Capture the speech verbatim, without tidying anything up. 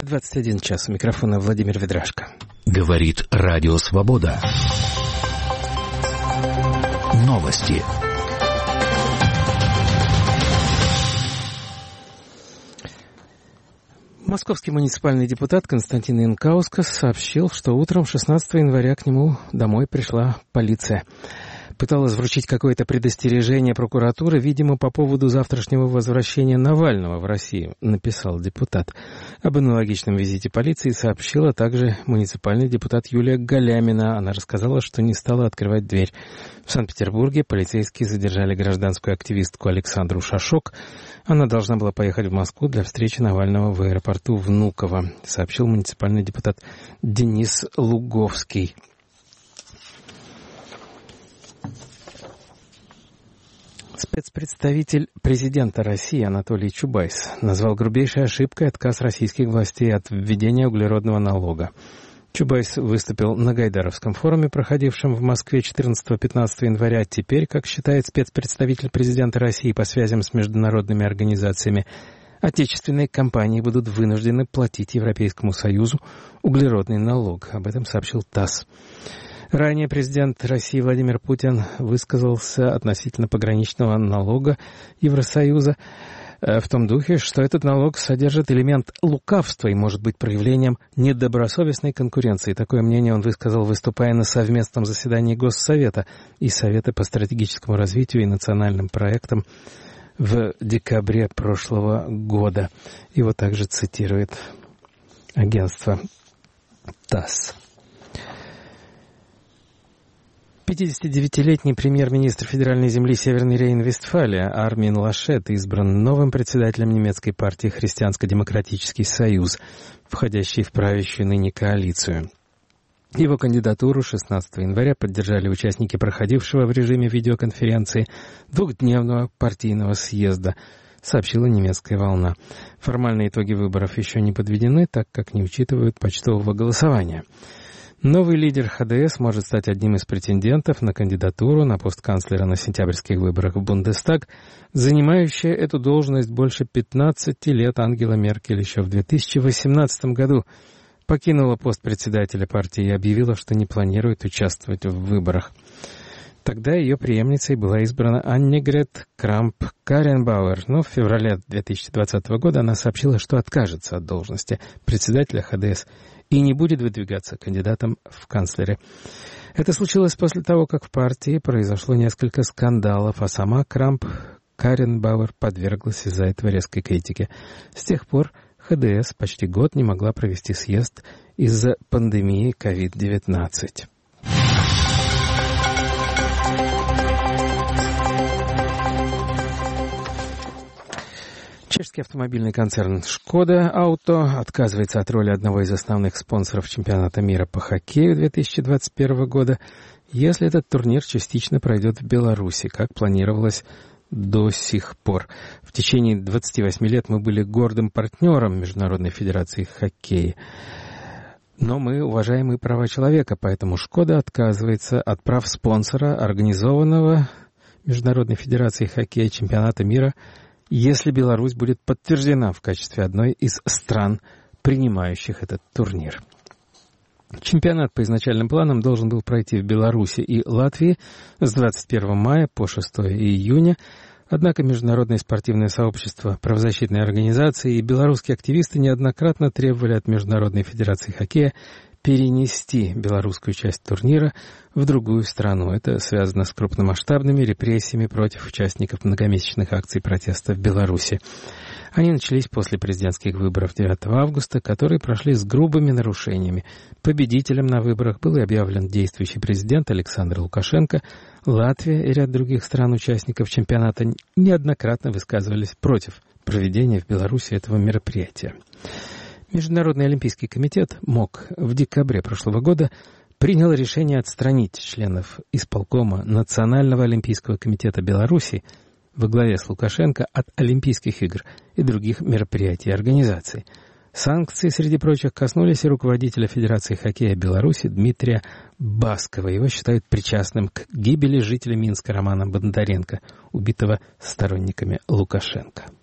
двадцать один час. У микрофона Владимир Ведрашко. Говорит Радио Свобода. Новости. Московский муниципальный депутат Константин Янкаускас сообщил, что утром шестнадцатого января к нему домой пришла полиция. Пыталась вручить какое-то предостережение прокуратуры, видимо, по поводу завтрашнего возвращения Навального в Россию, написал депутат. Об аналогичном визите полиции сообщила также муниципальный депутат Юлия Галямина. Она рассказала, что не стала открывать дверь. В Санкт-Петербурге полицейские задержали гражданскую активистку Александру Шашок. Она должна была поехать в Москву для встречи Навального в аэропорту Внуково, сообщил муниципальный депутат Денис Луговский. Спецпредставитель президента России Анатолий Чубайс назвал грубейшей ошибкой отказ российских властей от введения углеродного налога. Чубайс выступил на Гайдаровском форуме, проходившем в Москве четырнадцатого-пятнадцатого января. Теперь, как считает спецпредставитель президента России по связям с международными организациями, отечественные компании будут вынуждены платить Европейскому Союзу углеродный налог. Об этом сообщил ТАСС. Ранее президент России Владимир Путин высказался относительно пограничного налога Евросоюза в том духе, что этот налог содержит элемент лукавства и может быть проявлением недобросовестной конкуренции. Такое мнение он высказал, выступая на совместном заседании Госсовета и Совета по стратегическому развитию и национальным проектам в декабре прошлого года. Его также цитирует агентство ТАСС. пятидесятидевятилетний премьер-министр федеральной земли Северной Рейн-Вестфалия Армин Лашет избран новым председателем немецкой партии «Христианско-демократический союз», входящей в правящую ныне коалицию. Его кандидатуру шестнадцатого января поддержали участники проходившего в режиме видеоконференции двухдневного партийного съезда, сообщила немецкая «Волна». Формальные итоги выборов еще не подведены, так как не учитывают почтового голосования. Новый лидер ХДС может стать одним из претендентов на кандидатуру на пост канцлера на сентябрьских выборах в Бундестаг. Занимающая эту должность больше пятнадцати лет Ангела Меркель еще в две тысячи восемнадцатом году покинула пост председателя партии и объявила, что не планирует участвовать в выборах. Тогда ее преемницей была избрана Аннегрет Крамп-Карренбауэр, но в феврале две тысячи двадцатого года она сообщила, что откажется от должности председателя ХДС и не будет выдвигаться кандидатом в канцлеры. Это случилось после того, как в партии произошло несколько скандалов, а сама Крамп-Карренбауэр подверглась из-за этого резкой критике. С тех пор ХДС почти год не могла провести съезд из-за пандемии ковид девятнадцать. Чешский автомобильный концерн «Шкода Ауто» отказывается от роли одного из основных спонсоров чемпионата мира по хоккею две тысячи двадцать первого года, если этот турнир частично пройдет в Беларуси, как планировалось до сих пор. В течение двадцати восьми лет мы были гордым партнером Международной федерации хоккея. Но мы уважаем и права человека, поэтому «Шкода» отказывается от прав спонсора организованного Международной федерацией хоккея чемпионата мира, если Беларусь будет подтверждена в качестве одной из стран, принимающих этот турнир. Чемпионат по изначальным планам должен был пройти в Беларуси и Латвии с двадцать первого мая по шестого июня, однако международное спортивное сообщество, правозащитные организации и белорусские активисты неоднократно требовали от Международной федерации хоккея перенести белорусскую часть турнира в другую страну. Это связано с крупномасштабными репрессиями против участников многомесячных акций протеста в Беларуси. Они начались после президентских выборов девятого августа, которые прошли с грубыми нарушениями. Победителем на выборах был объявлен действующий президент Александр Лукашенко. Латвия и ряд других стран-участников чемпионата неоднократно высказывались против проведения в Беларуси этого мероприятия. Международный олимпийский комитет МОК в декабре прошлого года принял решение отстранить членов исполкома Национального олимпийского комитета Беларуси во главе с Лукашенко от Олимпийских игр и других мероприятий и организаций. Санкции, среди прочих, коснулись и руководителя Федерации хоккея Беларуси Дмитрия Баскова. Его считают причастным к гибели жителя Минска Романа Бондаренко, убитого сторонниками Лукашенко.